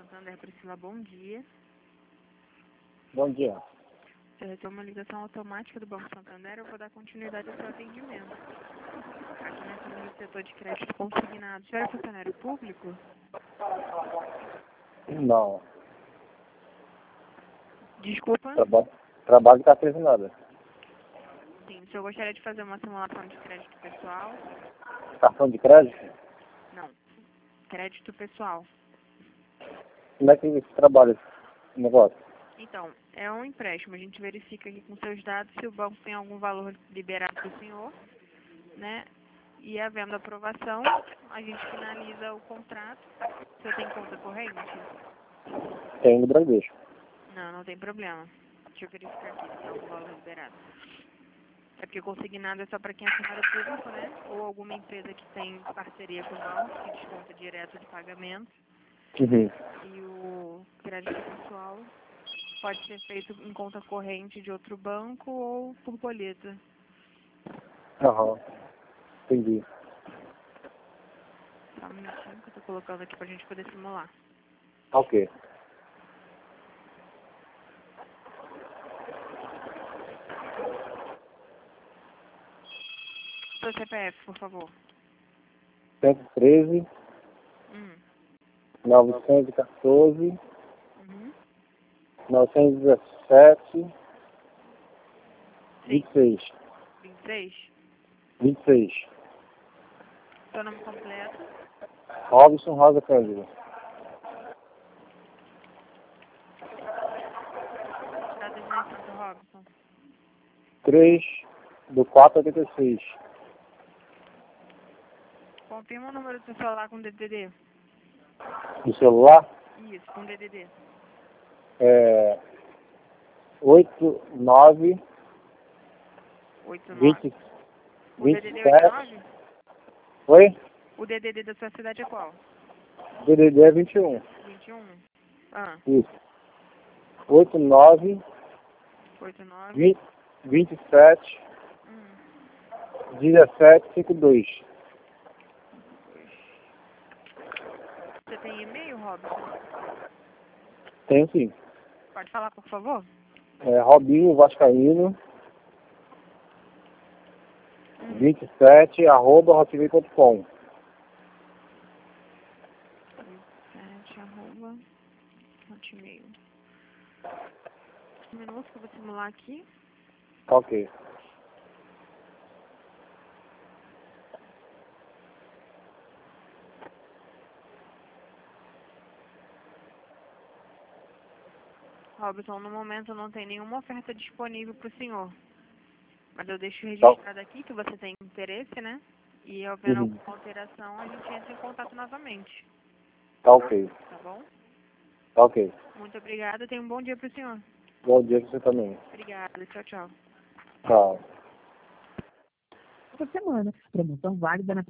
Santander, Priscila, bom dia. Bom dia. Você recebeu uma ligação automática do Banco Santander, eu vou dar continuidade ao seu atendimento. Aqui nessa linha do setor de crédito consignado. O senhor é funcionário público? Não. Desculpa? Trabalho está terminado. Sim, o senhor gostaria de fazer uma simulação de crédito pessoal? Cartão de crédito? Não. Crédito pessoal. Como é que esse trabalho, esse negócio? Então, é um empréstimo. A gente verifica aqui com seus dados se o banco tem algum valor liberado para o senhor, né? E havendo aprovação, a gente finaliza o contrato. O senhor tem conta corrente? Tem no Bradesco. Não tem problema. Deixa eu verificar aqui se tem algum valor liberado. É porque consignado é só para quem é funcionário público, né? Ou alguma empresa que tem parceria com o banco, que desconta direto de pagamento. Uhum. E o crédito pessoal pode ser feito em conta corrente de outro banco ou por boleta. Aham. Entendi. Só um minutinho que eu tô colocando aqui pra gente poder simular. Ok. Seu CPF, por favor. 113, 914, 917, 26. 26. 26. Seu nome completo. Robson Rosa Cândido. Data de nascimento, Robson. 3/4/86. Confirma o número do seu celular com DDD. Do celular? Isso, com DDD. 89 89. 20, O DDD 27. 89? Oi? O DDD da sua cidade é qual? DDD é 21. 21? Ah, Isso. 89 89. 27 1752. Você tem e-mail, Robson? Tem sim. Pode falar, por favor? Robinho Vascaíno 27 @hotmail.com. 27@hotmail. Um minuto que eu vou simular aqui. Ok. Robson, no momento não tem nenhuma oferta disponível para o senhor. Mas eu deixo registrado aqui que você tem interesse, né? E havendo alguma alteração, a gente entra em contato novamente. Tá ok. Tá bom? Tá ok. Muito obrigada. Tenha um bom dia para o senhor. Bom dia pra você também. Obrigada. Tchau, tchau. Tchau. Essa semana, promoção válida na